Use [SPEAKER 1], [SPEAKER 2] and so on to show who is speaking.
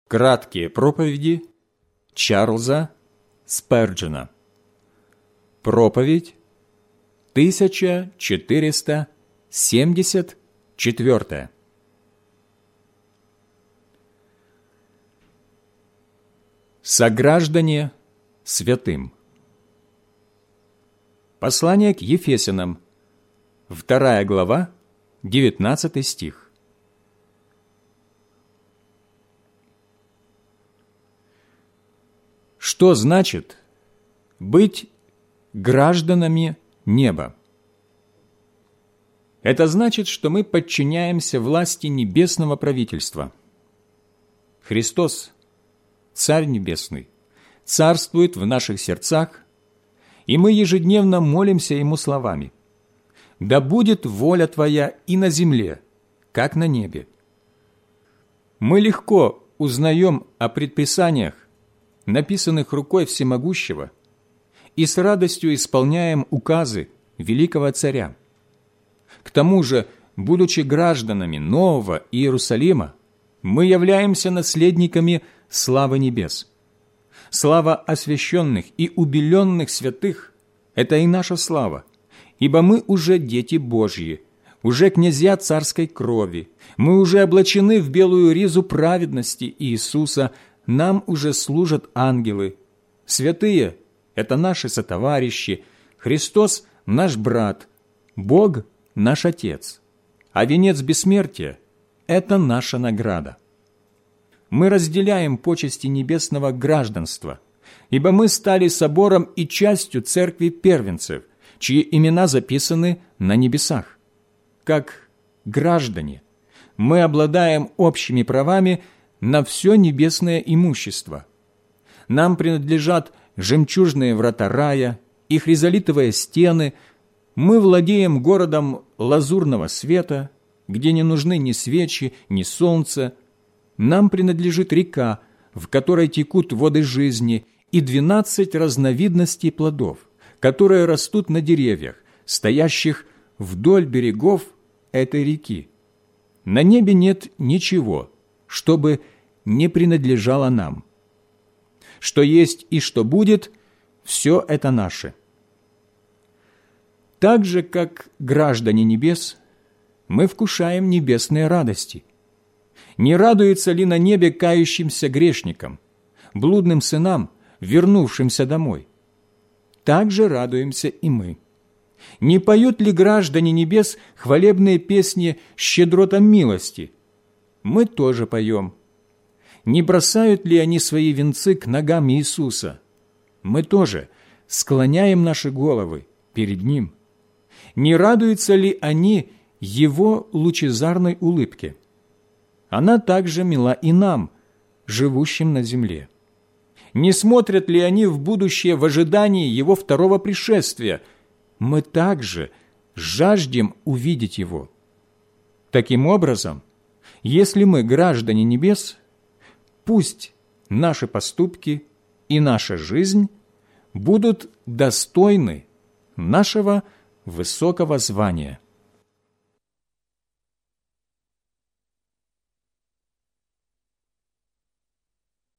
[SPEAKER 1] Краткие проповеди Чарльза Сперджена. Проповедь 1474. Сограждане святым. Послание к Ефесянам, 2 глава, 19 стих. Что значит быть гражданами неба? Это значит, что мы подчиняемся власти небесного правительства. Христос, Царь Небесный, царствует в наших сердцах, и мы ежедневно молимся Ему словами: «Да будет воля Твоя и на земле, как на небе». Мы легко узнаем о предписаниях, написанных рукой Всемогущего, и с радостью исполняем указы великого Царя. К тому же, будучи гражданами Нового Иерусалима, мы являемся наследниками славы небес. Слава освященных и убеленных святых – это и наша слава, ибо мы уже дети Божьи, уже князья царской крови, мы уже облачены в белую ризу праведности Иисуса, нам уже служат ангелы. Святые – это наши сотоварищи, Христос – наш брат, Бог – наш Отец, а венец бессмертия – это наша награда. Мы разделяем почести небесного гражданства, ибо мы стали собором и частью церкви первенцев, чьи имена записаны на небесах. Как граждане мы обладаем общими правами на все небесное имущество. Нам принадлежат жемчужные врата рая и хризолитовые стены. Мы владеем городом лазурного света, где не нужны ни свечи, ни солнце. Нам принадлежит река, в которой текут воды жизни, и 12 разновидностей плодов, которые растут на деревьях, стоящих вдоль берегов этой реки. На небе нет ничего, чтобы не принадлежало нам. Что есть и что будет, все это наше. Так же, как граждане небес, мы вкушаем небесные радости. Не радуется ли на небе кающимся грешникам, блудным сынам, вернувшимся домой? Так же радуемся и мы. Не поют ли граждане небес хвалебные песни щедротам милости? Мы тоже поем. Не бросают ли они свои венцы к ногам Иисуса? Мы тоже склоняем наши головы перед Ним. Не радуются ли они Его лучезарной улыбке? Она также мила и нам, живущим на земле. Не смотрят ли они в будущее в ожидании Его второго пришествия? Мы также жаждем увидеть Его. Таким образом, если мы граждане небес, пусть наши поступки и наша жизнь будут достойны нашего высокого звания.